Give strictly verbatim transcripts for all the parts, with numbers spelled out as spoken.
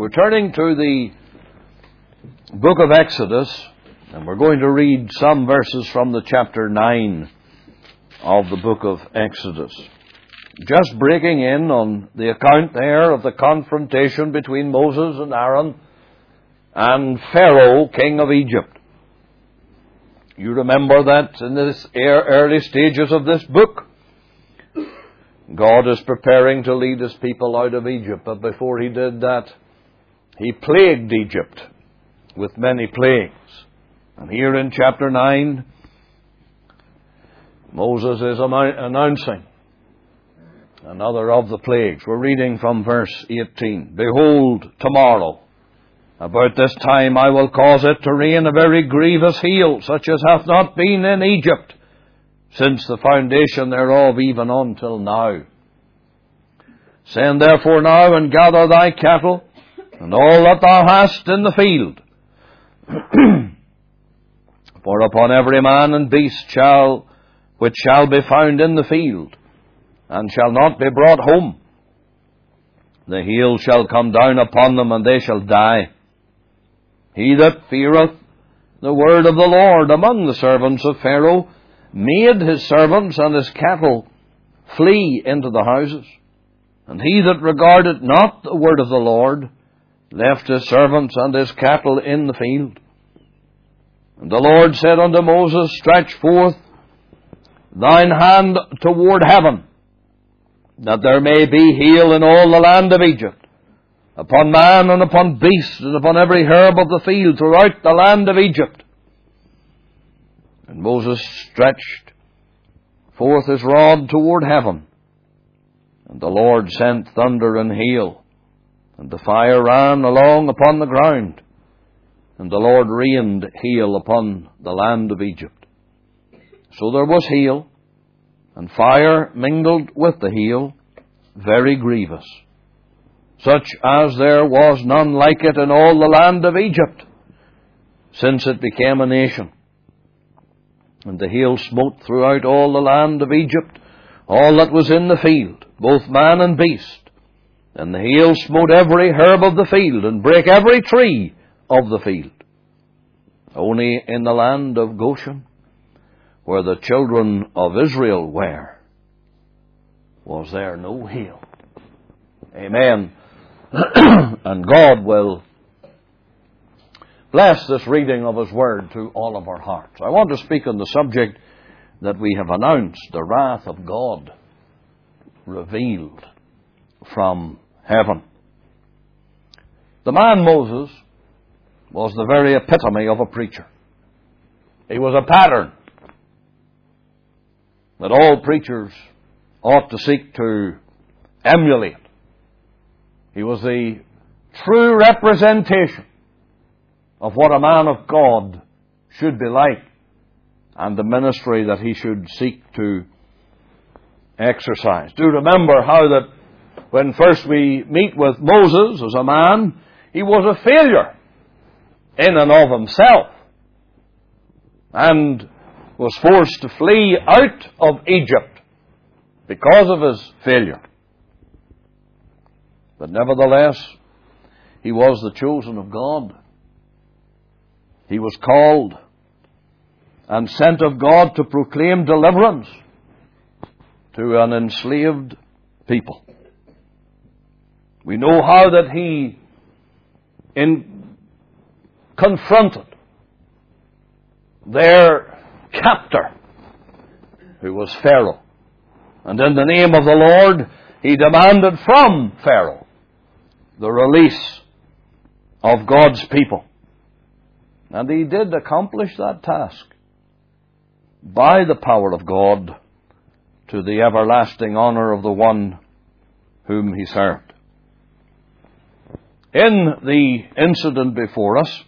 We're turning to the book of Exodus, and we're going to read some verses from the chapter nine of the book of Exodus. Just breaking in on the account there of the confrontation between Moses and Aaron and Pharaoh, king of Egypt. You remember that in the early stages of this book, God is preparing to lead His people out of Egypt, but before He did that, He plagued Egypt with many plagues. And here in chapter nine, Moses is announcing another of the plagues. We're reading from verse eighteen. Behold, tomorrow, about this time I will cause it to rain a very grievous hail, such as hath not been in Egypt, since the foundation thereof even until now. Send therefore now and gather thy cattle, and all that thou hast in the field. For upon every man and beast shall, which shall be found in the field, and shall not be brought home, the hail shall come down upon them, and they shall die. He that feareth the word of the Lord among the servants of Pharaoh made his servants and his cattle flee into the houses. And he that regarded not the word of the Lord left his servants and his cattle in the field. And the Lord said unto Moses, Stretch forth thine hand toward heaven, that there may be hail in all the land of Egypt, upon man and upon beast, and upon every herb of the field throughout the land of Egypt. And Moses stretched forth his rod toward heaven, and the Lord sent thunder and hail, and the fire ran along upon the ground, and the Lord rained hail upon the land of Egypt. So there was hail, and fire mingled with the hail, very grievous, such as there was none like it in all the land of Egypt, since it became a nation. And the hail smote throughout all the land of Egypt, all that was in the field, both man and beast. And the hail smote every herb of the field, and brake every tree of the field. Only in the land of Goshen, where the children of Israel were, was there no hail. Amen. And God will bless this reading of His Word to all of our hearts. I want to speak on the subject that we have announced, the wrath of God revealed from heaven. The man Moses was the very epitome of a preacher. He was a pattern that all preachers ought to seek to emulate. He was the true representation of what a man of God should be like, and the ministry that he should seek to exercise. Do remember how that when first we meet with Moses as a man, he was a failure in and of himself, and was forced to flee out of Egypt because of his failure. But nevertheless, he was the chosen of God. He was called and sent of God to proclaim deliverance to an enslaved people. We know how that he in, confronted their captor, who was Pharaoh. And in the name of the Lord, he demanded from Pharaoh the release of God's people. And he did accomplish that task by the power of God, to the everlasting honor of the one whom he served. In the incident before us,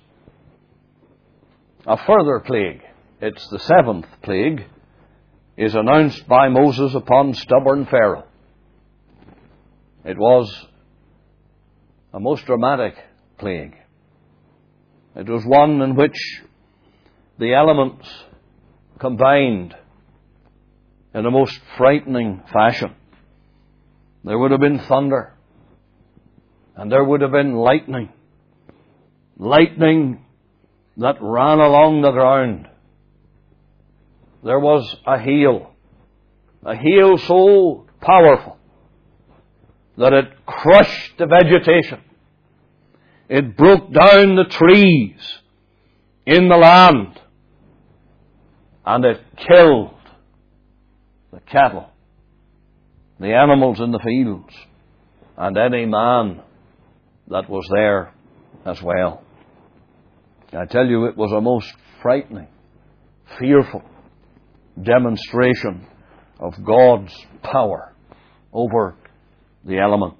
a further plague, it's the seventh plague, is announced by Moses upon stubborn Pharaoh. It was a most dramatic plague. It was one in which the elements combined in a most frightening fashion. There would have been thunder, And there would have been lightning. Lightning that ran along the ground. There was a hail. A hail so powerful that it crushed the vegetation. It broke down the trees in the land. And it killed the cattle, the animals in the fields, and any man that was there as well. I tell you, it was a most frightening, fearful demonstration of God's power over the elements.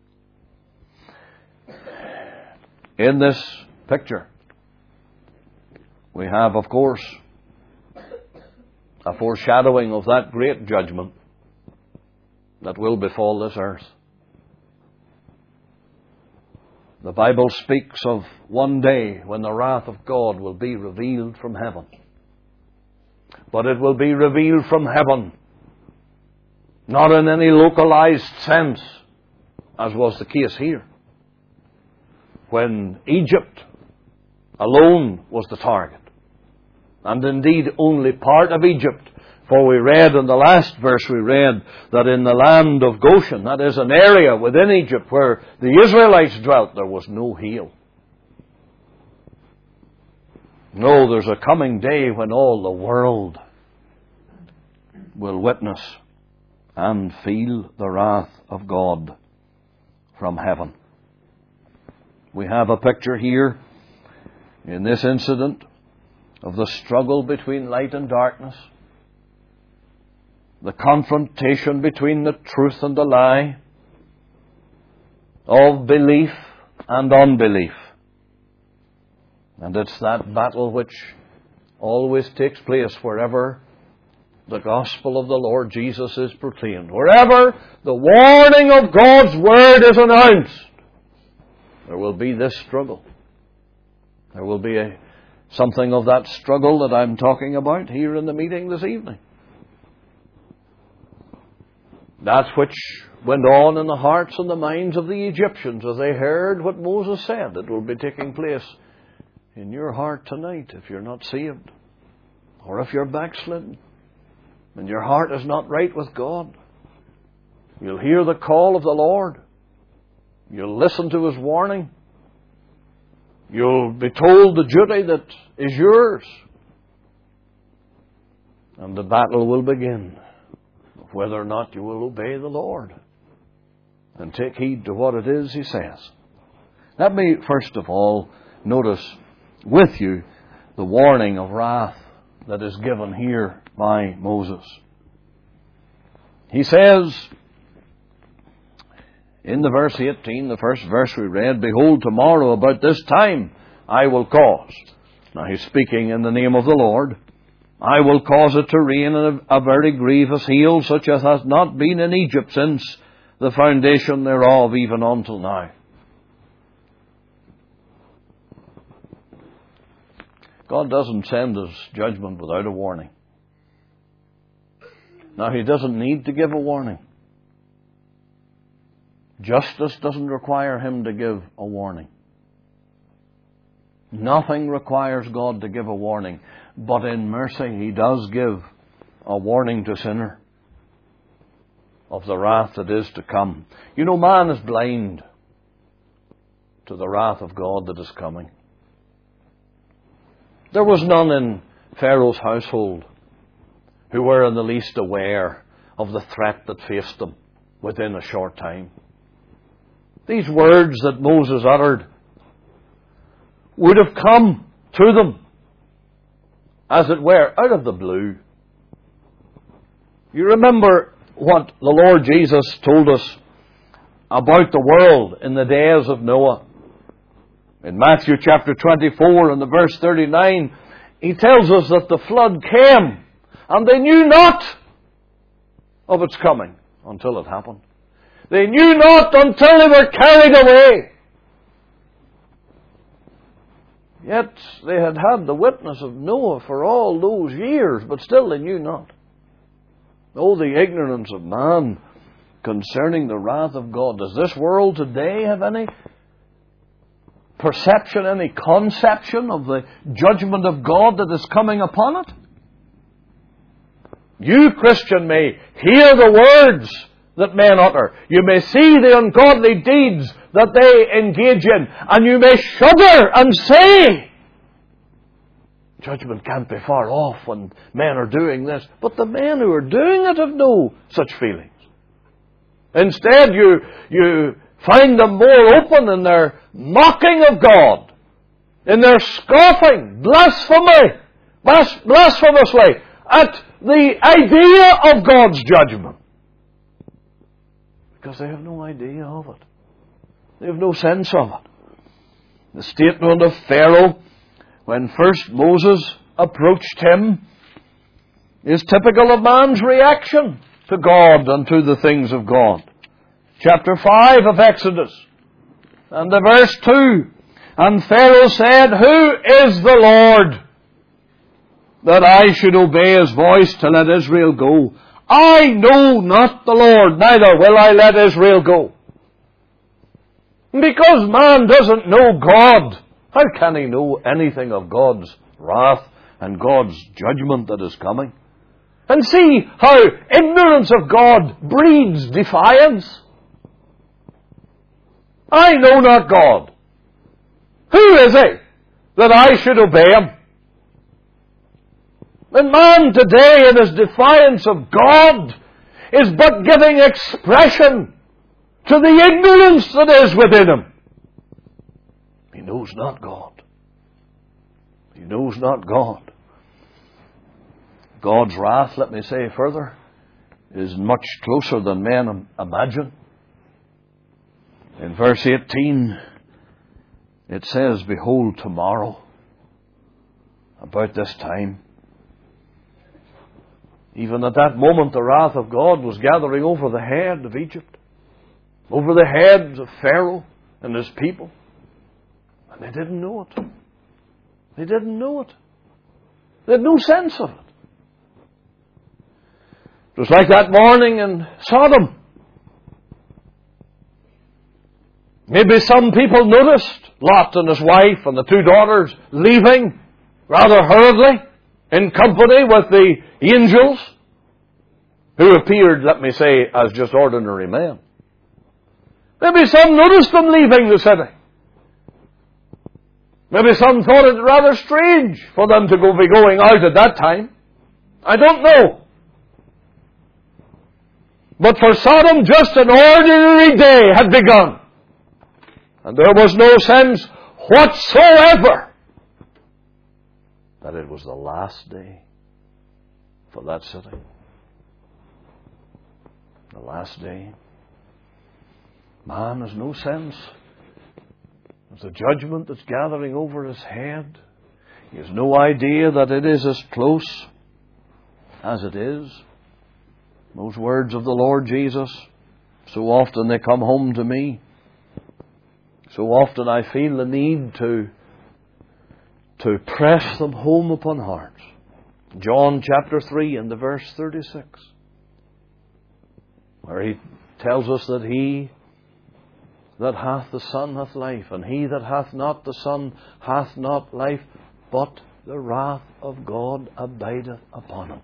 In this picture, we have, of course, a foreshadowing of that great judgment that will befall this earth. The Bible speaks of one day when the wrath of God will be revealed from heaven. But it will be revealed from heaven, not in any localized sense, as was the case here, when Egypt alone was the target. And indeed only part of Egypt. For we read in the last verse, we read that in the land of Goshen, that is an area within Egypt where the Israelites dwelt, there was no hail. No, there's a coming day when all the world will witness and feel the wrath of God from heaven. We have a picture here in this incident of the struggle between light and darkness, the confrontation between the truth and the lie, of belief and unbelief. And it's that battle which always takes place wherever the gospel of the Lord Jesus is proclaimed. Wherever the warning of God's word is announced, there will be this struggle. There will be a something of that struggle that I'm talking about here in the meeting this evening. That which went on in the hearts and the minds of the Egyptians as they heard what Moses said. It will be taking place in your heart tonight if you're not saved. Or if you're backslidden and your heart is not right with God. You'll hear the call of the Lord. You'll listen to His warning. You'll be told the duty that is yours. And the battle will begin of whether or not you will obey the Lord and take heed to what it is He says. Let me first of all notice with you the warning of wrath that is given here by Moses. He says in the verse eighteen, the first verse we read, "Behold, tomorrow about this time I will cause." Now he's speaking in the name of the Lord. "I will cause it to rain in a, a very grievous hail, such as has not been in Egypt since the foundation thereof, even until now." God doesn't send His judgment without a warning. Now, He doesn't need to give a warning. Justice doesn't require Him to give a warning. Nothing requires God to give a warning. But in mercy, He does give a warning to sinner of the wrath that is to come. You know, man is blind to the wrath of God that is coming. There was none in Pharaoh's household who were in the least aware of the threat that faced them within a short time. These words that Moses uttered would have come to them, as it were, out of the blue. You remember what the Lord Jesus told us about the world in the days of Noah. In Matthew chapter twenty-four and the verse thirty-nine, He tells us that the flood came and they knew not of its coming until it happened. They knew not until they were carried away. Yet they had had the witness of Noah for all those years, but still they knew not. Oh, the ignorance of man concerning the wrath of God. Does this world today have any perception, any conception of the judgment of God that is coming upon it? You, Christian, may hear the words that men utter. You may see the ungodly deeds that they engage in. And you may shudder and say, judgment can't be far off when men are doing this. But the men who are doing it have no such feelings. Instead, you, you find them more open in their mocking of God, in their scoffing, blasphemy, blas- blasphemously at the idea of God's judgment. Because they have no idea of it. They have no sense of it. The statement of Pharaoh, when first Moses approached him, is typical of man's reaction to God and to the things of God. Chapter five of Exodus, and the verse two. And Pharaoh said, Who is the Lord, that I should obey his voice to let Israel go? I know not the Lord, neither will I let Israel go. Because man doesn't know God, how can he know anything of God's wrath and God's judgment that is coming? And see how ignorance of God breeds defiance. I know not God. Who is he that I should obey him? And man today, in his defiance of God, is but giving expression to the ignorance that is within him. He knows not God. He knows not God. God's wrath, let me say further, is much closer than men imagine. In verse eighteen, it says, Behold, tomorrow, about this time, even at that moment, the wrath of God was gathering over the head of Egypt, over the heads of Pharaoh and his people. And they didn't know it. They didn't know it. They had no sense of it. It was like that morning in Sodom. Maybe some people noticed Lot and his wife and the two daughters leaving rather hurriedly in company with the angels, who appeared, let me say, as just ordinary men. Maybe some noticed them leaving the city. Maybe some thought it rather strange for them to go be going out at that time. I don't know. But for Sodom, just an ordinary day had begun. And there was no sense whatsoever that it was the last day for that city. The last day. Man has no sense of the judgment that's gathering over his head. He has no idea that it is as close as it is. Those words of the Lord Jesus, so often they come home to me. So often I feel the need to to press them home upon hearts. John chapter three and the verse thirty-six, where he tells us that he that hath the Son hath life, and he that hath not the Son hath not life, but the wrath of God abideth upon him.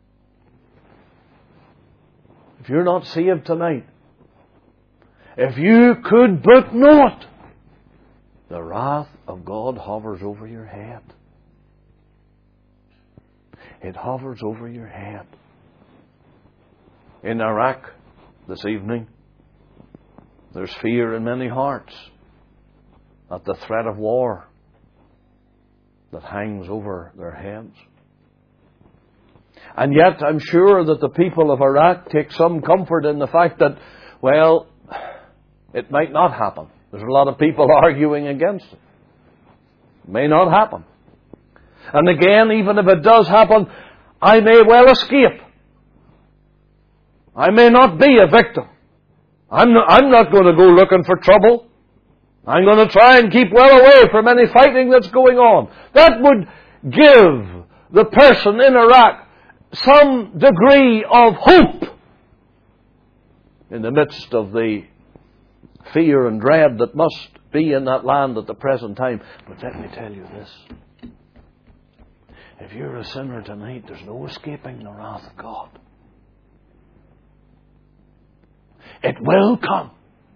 If you're not saved tonight, if you could but know it, the wrath of God hovers over your head. It hovers over your head. In Iraq this evening, there's fear in many hearts at the threat of war that hangs over their heads. And yet I'm sure that the people of Iraq take some comfort in the fact that, well, it might not happen. There's a lot of people arguing against it. It may not happen. And again, even if it does happen, I may well escape. I may not be a victim. I'm not, I'm not going to go looking for trouble. I'm going to try and keep well away from any fighting that's going on. That would give the person in Iraq some degree of hope. in the midst of the fear and dread that must be in that land at the present time. But let me tell you this. If you're a sinner tonight, there's no escaping the wrath of God. It will come.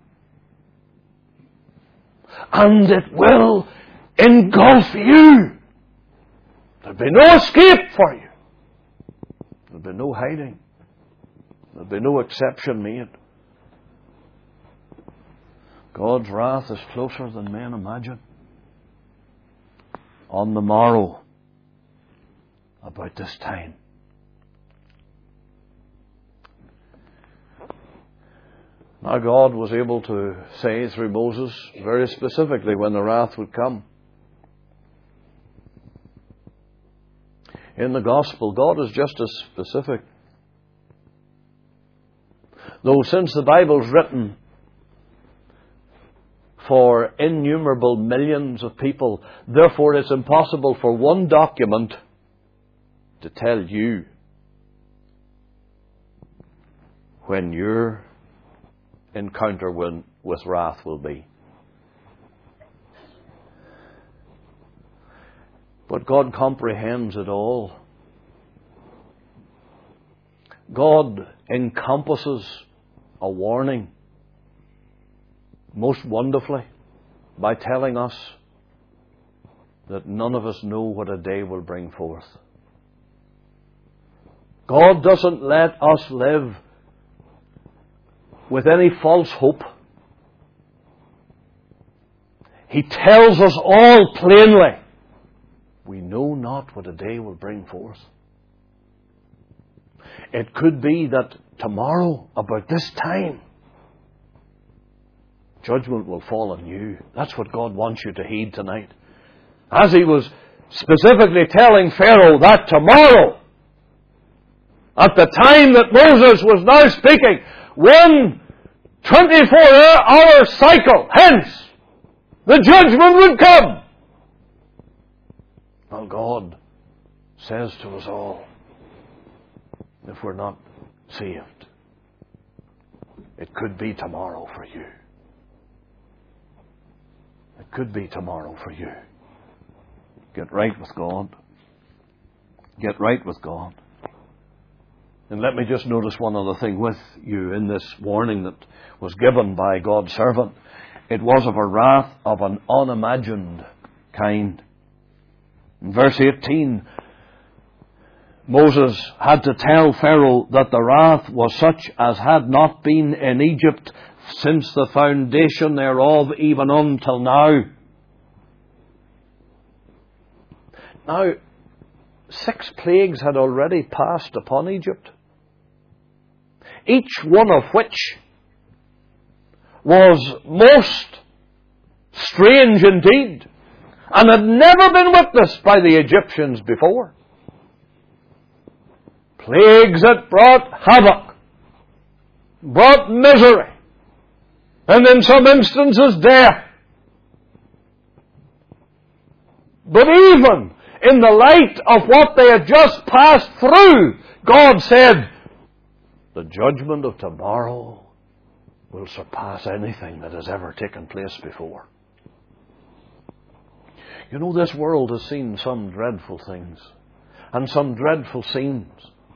And it will engulf you. There'll be no escape for you. There'll be no hiding. There'll be no exception made. God's wrath is closer than men imagine. On the morrow, about this time. Now God was able to say through Moses very specifically when the wrath would come. In the Gospel, God is just as specific. Though since the Bible's written for innumerable millions of people, therefore it's impossible for one document to tell you when your encounter with, with wrath will be. But God comprehends it all. God encompasses a warning most wonderfully by telling us that none of us know what a day will bring forth. God doesn't let us live with any false hope. He tells us all plainly, we know not what a day will bring forth. It could be that tomorrow, about this time, judgment will fall on you. That's what God wants you to heed tonight. As He was specifically telling Pharaoh that tomorrow, at the time that Moses was now speaking, one twenty-four hour cycle hence, the judgment would come. Well, God says to us all, if we're not saved, it could be tomorrow for you. It could be tomorrow for you. Get right with God. Get right with God. And let me just notice one other thing with you in this warning that was given by God's servant. It was of a wrath of an unimagined kind. In verse eighteen, Moses had to tell Pharaoh that the wrath was such as had not been in Egypt since the foundation thereof, even until now. Now, six plagues had already passed upon Egypt, each one of which was most strange indeed, and had never been witnessed by the Egyptians before. Plagues that brought havoc, brought misery, and in some instances death. But even in the light of what they had just passed through, God said, the judgment of tomorrow will surpass anything that has ever taken place before. You know, this world has seen some dreadful things and some dreadful scenes.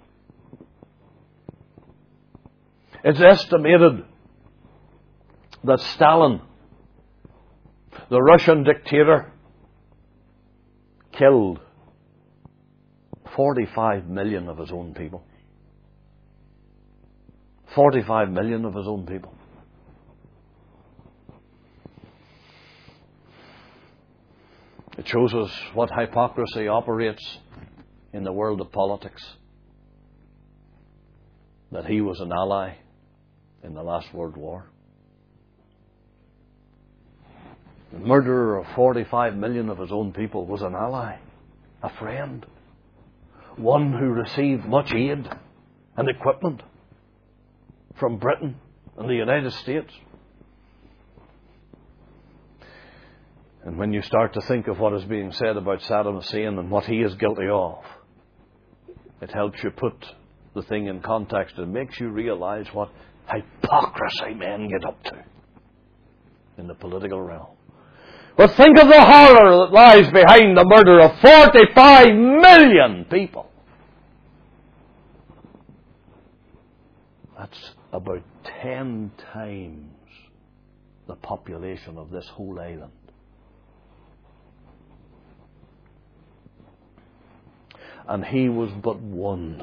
It's estimated that Stalin, the Russian dictator, killed forty-five million of his own people. forty-five million of his own people. It shows us what hypocrisy operates in the world of politics. That he was an ally in the last World War. The murderer of forty-five million of his own people was an ally, a friend, one who received much aid and equipment from Britain and the United States. And when you start to think of what is being said about Saddam Hussein and what he is guilty of, it helps you put the thing in context and makes you realize what hypocrisy men get up to in the political realm. But think of the horror that lies behind the murder of forty-five million people. That's about ten times the population of this whole island. And he was but one.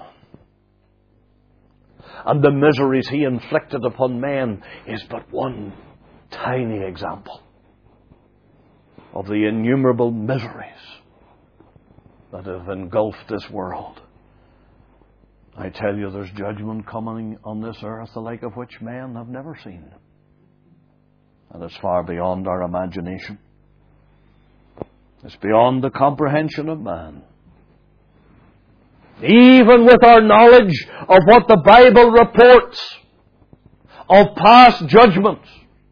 And the miseries he inflicted upon men is but one tiny example of the innumerable miseries that have engulfed this world. I tell you, there's judgment coming on this earth, the like of which men have never seen. And it's far beyond our imagination. It's beyond the comprehension of man. Even with our knowledge of what the Bible reports of past judgments,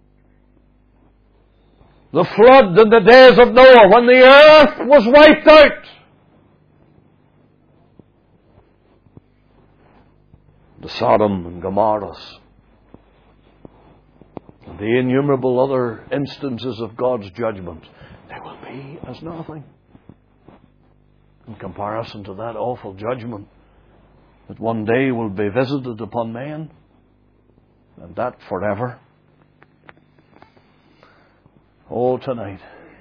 the flood in the days of Noah, when the earth was wiped out, the Sodom and Gomorrahs, and the innumerable other instances of God's judgment, they will be as nothing in comparison to that awful judgment that one day will be visited upon men, and that forever. Oh, tonight,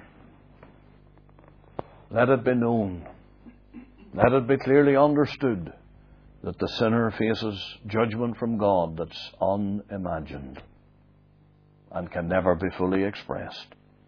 let it be known, let it be clearly understood that the sinner faces judgment from God that's unimagined and can never be fully expressed.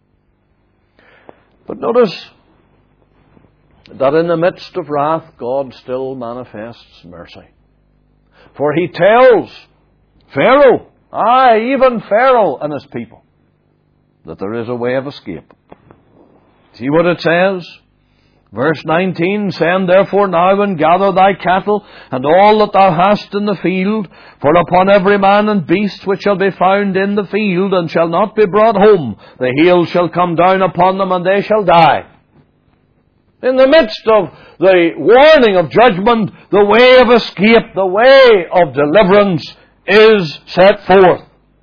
But notice that in the midst of wrath, God still manifests mercy. For He tells Pharaoh, aye, even Pharaoh and his people, that there is a way of escape. See what it says? Verse nineteen, Send therefore now and gather thy cattle and all that thou hast in the field, for upon every man and beast which shall be found in the field and shall not be brought home, the hail shall come down upon them and they shall die. In the midst of the warning of judgment, the way of escape, the way of deliverance is set forth.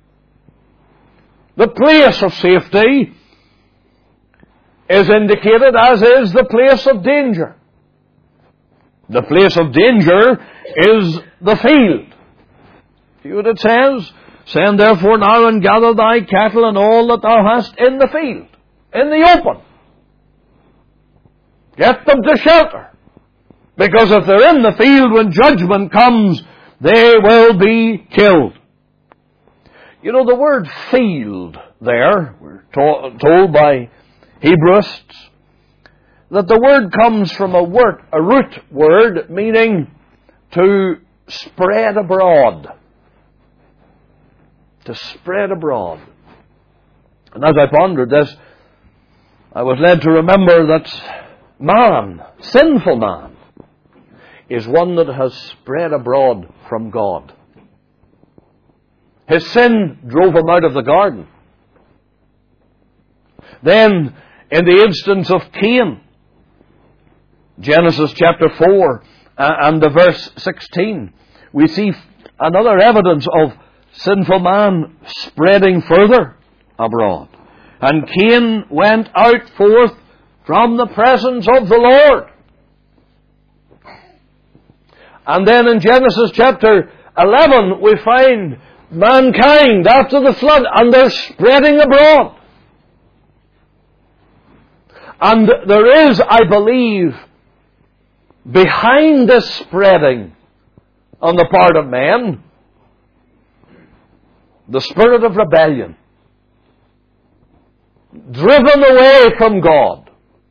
The place of safety is indicated, as is the place of danger. The place of danger is the field. See what it says? Send therefore now and gather thy cattle and all that thou hast in the field, in the open. Get them to shelter. Because if they're in the field when judgment comes, they will be killed. You know, the word field there, we're to- told by Hebrewists, that the word comes from a word, a root word meaning to spread abroad. To spread abroad. And as I pondered this, I was led to remember that man, sinful man, is one that has spread abroad from God. His sin drove him out of the garden. Then, in the instance of Cain, Genesis chapter four uh, and the verse sixteen, we see another evidence of sinful man spreading further abroad. And Cain went out forth from the presence of the Lord. And then in Genesis chapter eleven, we find mankind after the flood, and they're spreading abroad. And there is, I believe, behind this spreading on the part of man, the spirit of rebellion, driven away from God,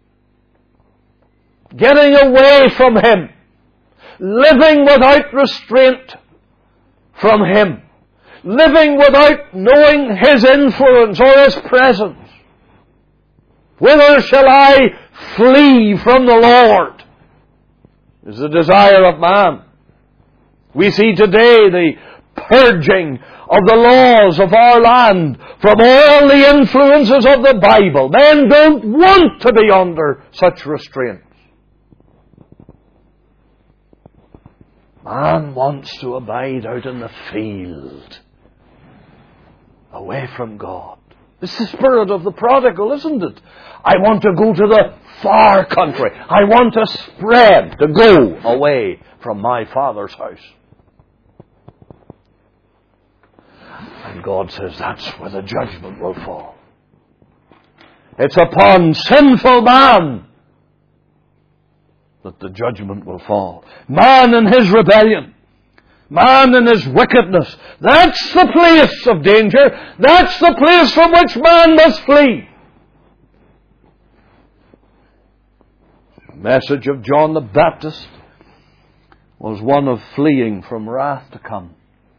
getting away from Him, living without restraint from Him, living without knowing His influence or His presence. Whither shall I flee from the Lord? Is the desire of man. We see today the purging of the laws of our land from all the influences of the Bible. Men don't want to be under such restraints. Man wants to abide out in the field away from God. It's the spirit of the prodigal, isn't it? I want to go to the far country. I want to spread, to go away from my Father's house. And God says that's where the judgment will fall. It's upon sinful man that the judgment will fall. Man in his rebellion. Man in his wickedness. That's the place of danger. That's the place from which man must flee. The message of John the Baptist was one of fleeing from wrath to come.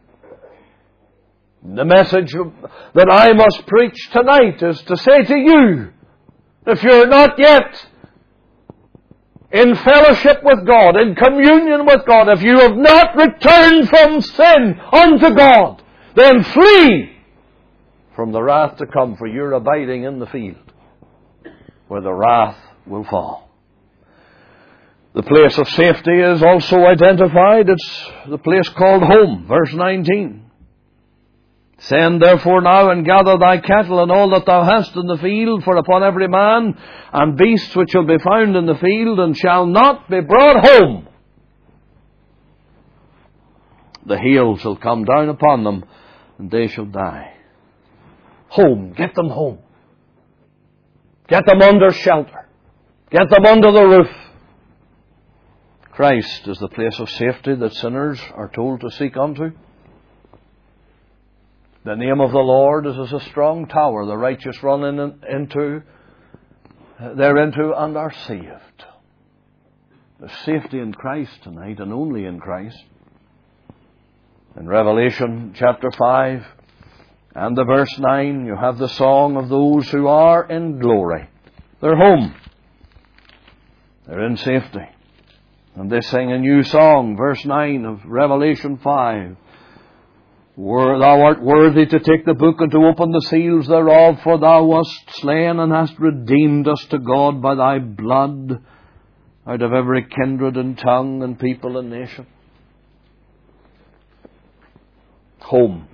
The message that I must preach tonight is to say to you, if you're not yet in fellowship with God, in communion with God, if you have not returned from sin unto God, then flee from the wrath to come, for you're abiding in the field where the wrath will fall. The place of safety is also identified. It's the place called home, verse nineteen. Send therefore now and gather thy cattle and all that thou hast in the field, for upon every man and beast which shall be found in the field, and shall not be brought home, the hail shall come down upon them, and they shall die. Home. Get them home. Get them under shelter. Get them under the roof. Christ is the place of safety that sinners are told to seek unto. The name of the Lord is as a strong tower. The righteous run in, into, thereinto and are saved. There's safety in Christ tonight, and only in Christ. In Revelation chapter five and the verse nine, you have the song of those who are in glory. They're home. They're in safety. And they sing a new song, verse nine of Revelation five. Thou art worthy to take the book and to open the seals thereof, for thou wast slain and hast redeemed us to God by thy blood out of every kindred and tongue and people and nation. Home.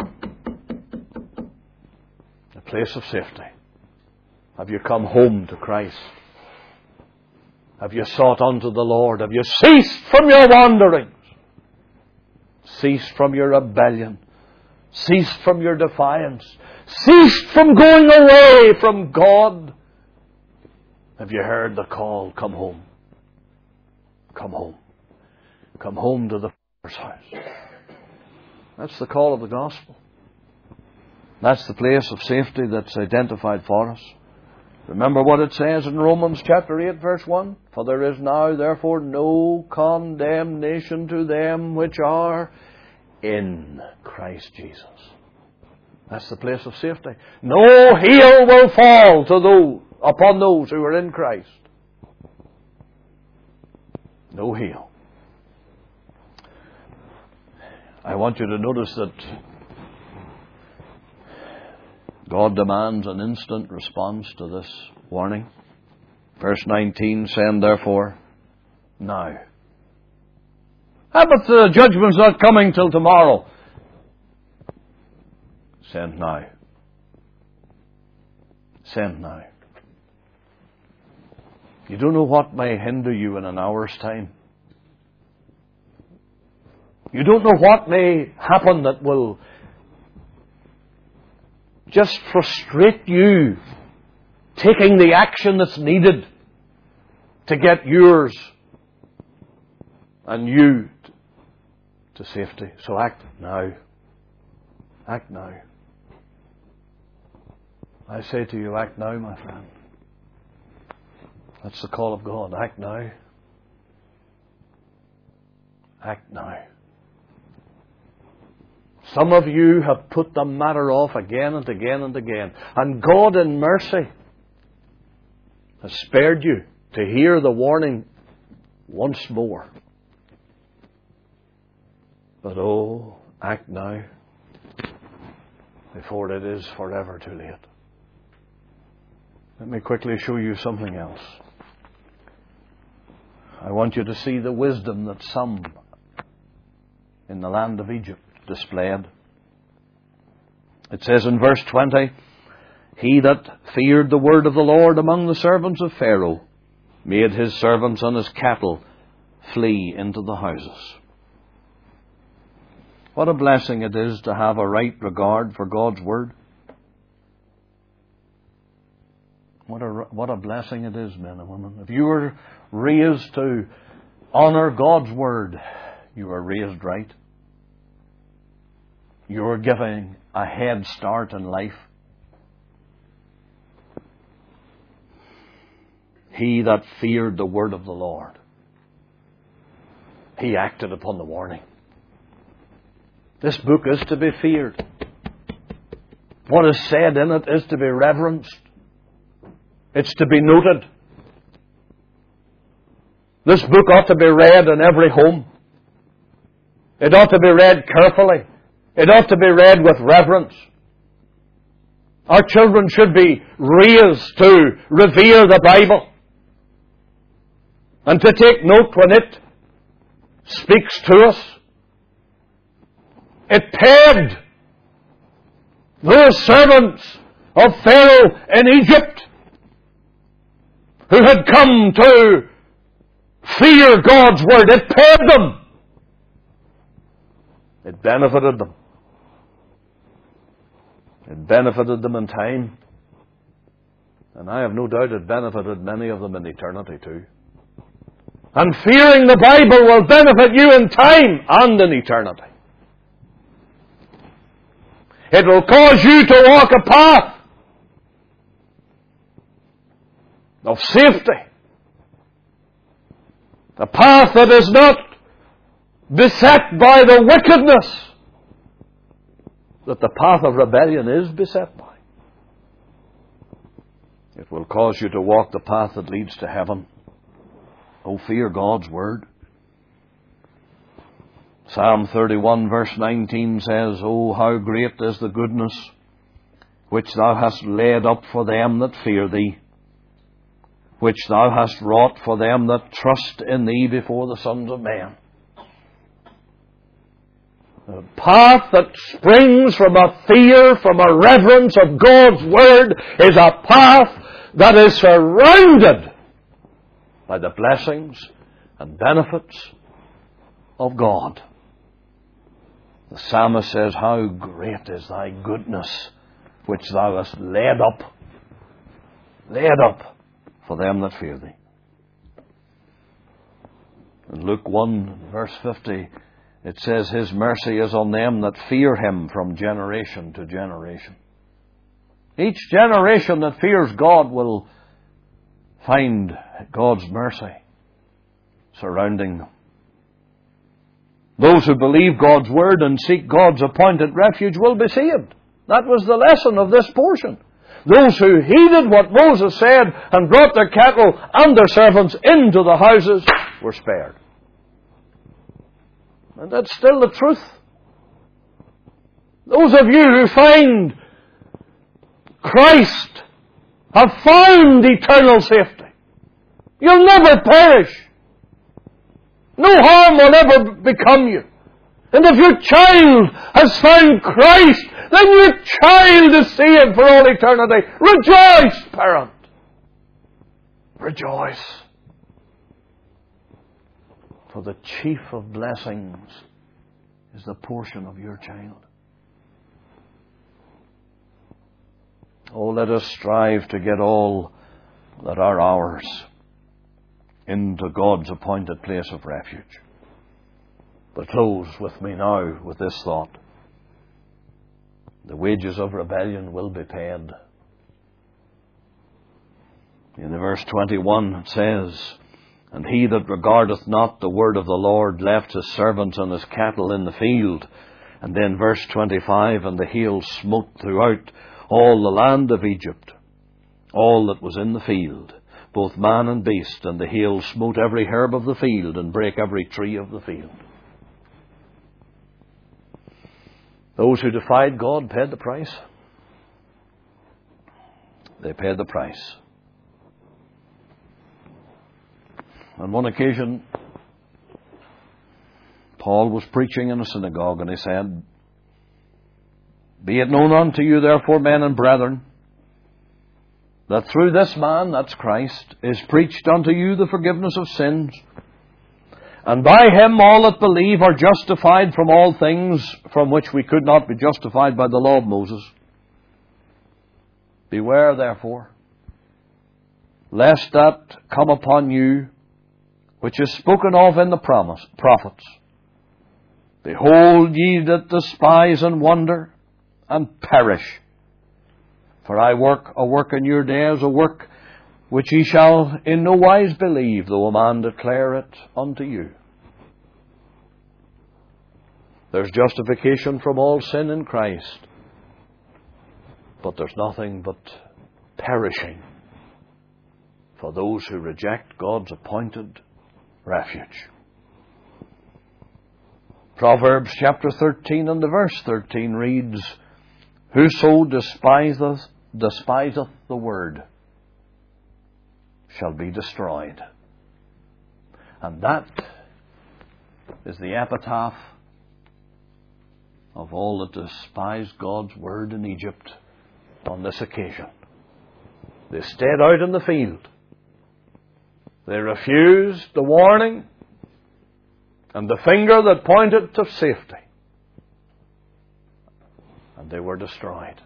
A place of safety. Have you come home to Christ? Have you sought unto the Lord? Have you ceased from your wanderings? Ceased from your rebellion. Ceased from your defiance. Ceased from going away from God. Have you heard the call? Come home. Come home. Come home to the Father's house. That's the call of the gospel. That's the place of safety that's identified for us. Remember what it says in Romans chapter eight verse one? For there is now therefore no condemnation to them which are in Christ Jesus. That's the place of safety. No hail will fall to those, upon those who are in Christ. No hail. I want you to notice that God demands an instant response to this warning. Verse nineteen, send therefore now. Ah, but the judgment's not coming till tomorrow. Send now. Send now. You don't know what may hinder you in an hour's time. You don't know what may happen that will just frustrate you taking the action that's needed to get yours and you to safety. So act now. Act now. I say to you, act now, my friend. That's the call of God. Act now. Act now. Some of you have put the matter off again and again and again. And God in mercy has spared you to hear the warning once more. But oh, act now before it is forever too late. Let me quickly show you something else. I want you to see the wisdom that some in the land of Egypt displayed. It says in verse twenty, he that feared the word of the Lord among the servants of Pharaoh made his servants and his cattle flee into the houses. What a blessing it is to have a right regard for God's word. What a, what a blessing it is, men and women. If you were raised to honor God's word, you were raised right. You were given a head start in life. He that feared the word of the Lord, he acted upon the warning. This book is to be feared. What is said in it is to be reverenced. It's to be noted. This book ought to be read in every home. It ought to be read carefully. It ought to be read with reverence. Our children should be raised to revere the Bible and to take note when it speaks to us. It paid those servants of Pharaoh in Egypt who had come to fear God's word. It paid them. It benefited them. It benefited them in time. And I have no doubt it benefited many of them in eternity too. And fearing the Bible will benefit you in time and in eternity. It will cause you to walk a path of safety. A path that is not beset by the wickedness that the path of rebellion is beset by. It will cause you to walk the path that leads to heaven. Oh, fear God's word. Psalm thirty-one verse nineteen says, oh, how great is the goodness which thou hast laid up for them that fear thee, which thou hast wrought for them that trust in thee before the sons of men. A path that springs from a fear, from a reverence of God's word, is a path that is surrounded by the blessings and benefits of God. The psalmist says, how great is thy goodness which thou hast laid up, laid up for them that fear thee. In Luke one verse fifty, it says, his mercy is on them that fear him from generation to generation. Each generation that fears God will find God's mercy surrounding them. Those who believe God's word and seek God's appointed refuge will be saved. That was the lesson of this portion. Those who heeded what Moses said and brought their cattle and their servants into the houses were spared. And that's still the truth. Those of you who find Christ have found eternal safety. You'll never perish. No harm will ever become you. And if your child has found Christ, then your child is saved for all eternity. Rejoice, parent. Rejoice. For the chief of blessings is the portion of your child. Oh, let us strive to get all that are ours into God's appointed place of refuge. But close with me now with this thought. The wages of rebellion will be paid. In verse twenty-one it says, and he that regardeth not the word of the Lord left his servants and his cattle in the field. And then verse twenty-five, and the hail smote throughout all the land of Egypt, all that was in the field, both man and beast, and the hail smote every herb of the field, and brake every tree of the field. Those who defied God paid the price. They paid the price. On one occasion, Paul was preaching in a synagogue, and he said, Be it known unto you, therefore, men and brethren, that through this man, that's Christ, is preached unto you the forgiveness of sins. And by him all that believe are justified from all things from which we could not be justified by the law of Moses. Beware, therefore, lest that come upon you, which is spoken of in the promise, prophets. Behold, ye that despise and wonder and perish. For I work a work in your days, a work which ye shall in no wise believe, though a man declare it unto you. There's justification from all sin in Christ, but there's nothing but perishing for those who reject God's appointed refuge. Proverbs chapter thirteen and the verse thirteen reads, Whoso despiseth, despiseth the word shall be destroyed. And that is the epitaph of all that despised God's word in Egypt on this occasion. They stayed out in the field. They refused the warning and the finger that pointed to safety. And they were destroyed.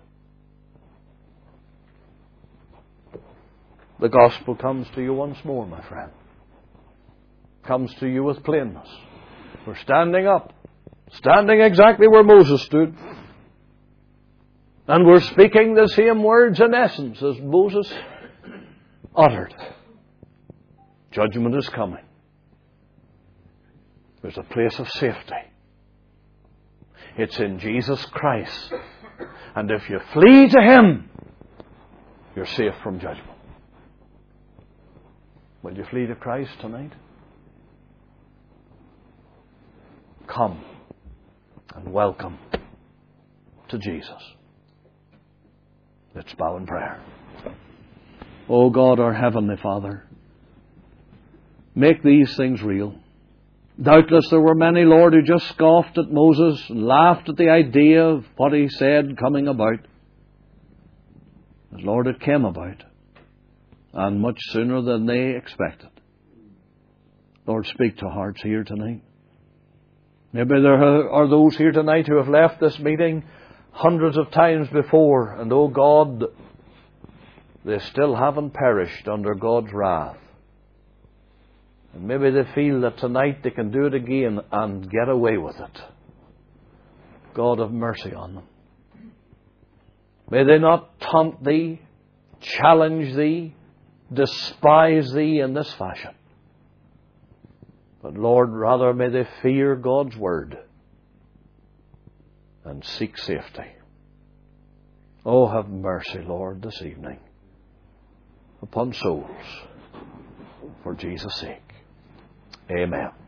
The gospel comes to you once more, my friend. Comes to you with plainness. We're standing up. Standing exactly where Moses stood. And we're speaking the same words in essence as Moses uttered. Judgment is coming. There's a place of safety. It's in Jesus Christ. And if you flee to Him, you're safe from judgment. Will you flee to Christ tonight? Come and welcome to Jesus. Let's bow in prayer. O God, our Heavenly Father, make these things real. Doubtless there were many, Lord, who just scoffed at Moses and laughed at the idea of what he said coming about. But Lord, it came about, and much sooner than they expected. Lord, speak to hearts here tonight. Maybe there are those here tonight who have left this meeting hundreds of times before, and oh God, they still haven't perished under God's wrath. And maybe they feel that tonight they can do it again and get away with it. God, have mercy on them. May they not taunt Thee, challenge Thee, despise Thee in this fashion. But Lord, rather may they fear God's Word and seek safety. Oh, have mercy, Lord, this evening upon souls for Jesus' sake. Amen.